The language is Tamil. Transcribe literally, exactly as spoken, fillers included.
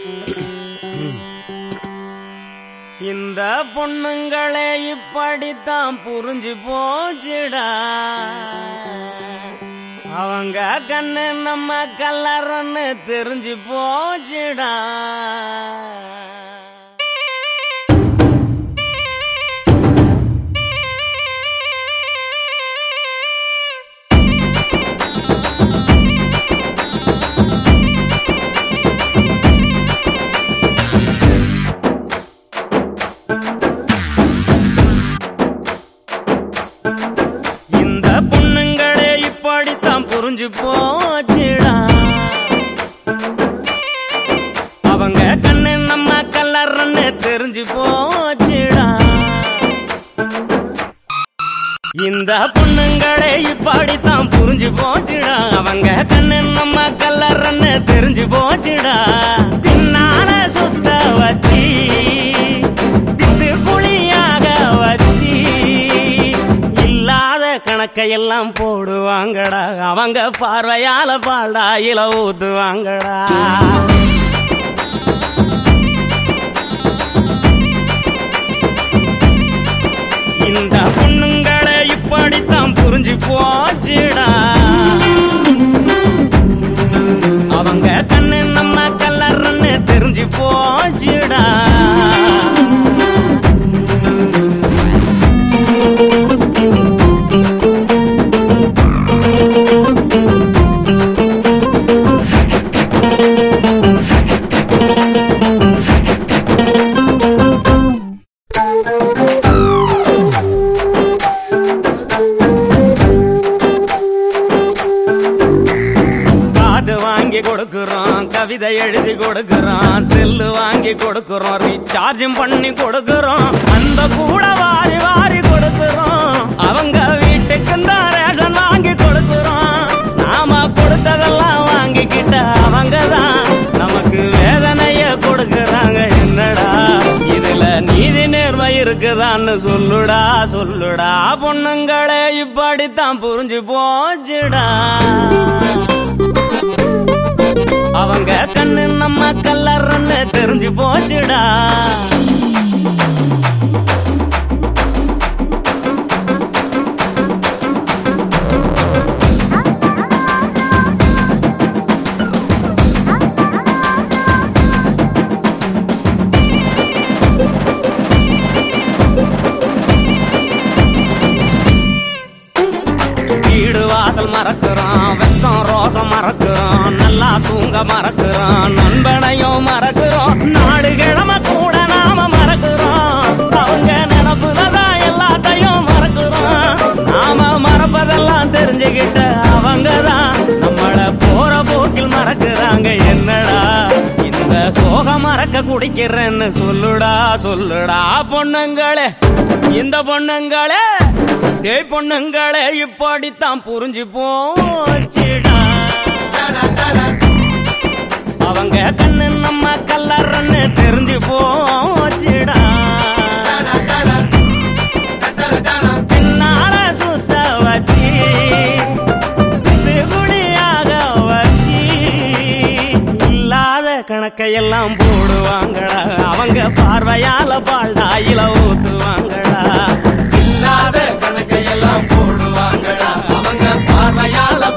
இந்த பொண்ணுங்களே இப்படித்தான் புரிஞ்சு போச்சுடா. அவங்க கண்ணு நம்ம கல்லறன்னு தெரிஞ்சு போச்சுடா. புரிஞ்சு போச்சுடா. அவங்க கண்ணு நம்ம கல்லறன்னு தெரிஞ்சு போச்சுடா. இந்த பொண்ணுங்களே இப்படித்தான் புரிஞ்சு போச்சுடா. அவங்க கண்ணு நம்ம கல்லறன்னு தெரிஞ்சு போச்சுடா. பின்னால சுத்த வச்சி திட்டு குழியாக வச்சி கணக்கையெல்லாம் போடுவாங்கடா. அவங்க பார்வையால பால்டா இல ஊத்துவாங்கடா. இந்த பொண்ணுங்களை இப்படித்தான் புரிஞ்சு போச்சுடா. அவங்க கண்ணு நம்ம கல்லறன்னு தெரிஞ்சு போச்சுடா. கொடுக்கிறோம், கவிதை எழுதி கொடுக்கிறோம், செல்லு வாங்கி கொடுக்கிறோம், ரீசார்ஜும் பண்ணி கொடுக்கிறோம், அந்த கூட வாரி வாரி கொடுக்கிறோம். அவங்க வீட்டுக்கு தான் ரேஷன் வாங்கி கொடுக்கிறோம். நாம கொடுத்ததெல்லாம் வாங்கிக்கிட்ட அவங்க தான் நமக்கு வேதனைய கொடுக்கறாங்க. என்னடா இதுல நீதி நேர்மை இருக்குதான்னு சொல்லுடா சொல்லுடா. பொண்ணுங்களே இப்படித்தான் புரிஞ்சு போச்சுடா. அவங்க கண்ணு நம்ம கல்லறன்னு தெரிஞ்சு போச்சுடா. வீடு வாசல் மறக்கிறோம், வெக்கம் ரோசம் மறக்கிறோம், நல்லா தூங்க மறக்கிறோம், நண்பனையும் மறக்கிறோம், நாலு கிழமை கூட நாம மறக்கிறோம். அவங்க நினப்புதான் எல்லாத்தையும் மறக்கிறோம். நாம மறப்பதெல்லாம் தெரிஞ்சுக்கிட்ட அவங்கதான் நம்மள போற போக்கில் மறக்கிறாங்க. என்னடா இந்த சோகம் மறக்க குடிக்கிறேன்னு சொல்லுடா சொல்லுடா. பொண்ணுங்களே இந்த பொண்ணுங்களே டேய் பொண்ணுங்களே இப்படித்தான் புரிஞ்சு போச்சுடா. அவங்க கண்ணு நம்ம கல்லறன்னு தெரிஞ்சு போச்சுடா. பின்னால சுத்த வச்சி குழியாக வச்சி இல்லாத கணக்கையெல்லாம் போடுவாங்கடா. அவங்க பார்வையால பால்டா இல ஊத்துவாங்கடா. இல்லாத கணக்கையெல்லாம் போடுவாங்கடா. அவங்க பார்வையால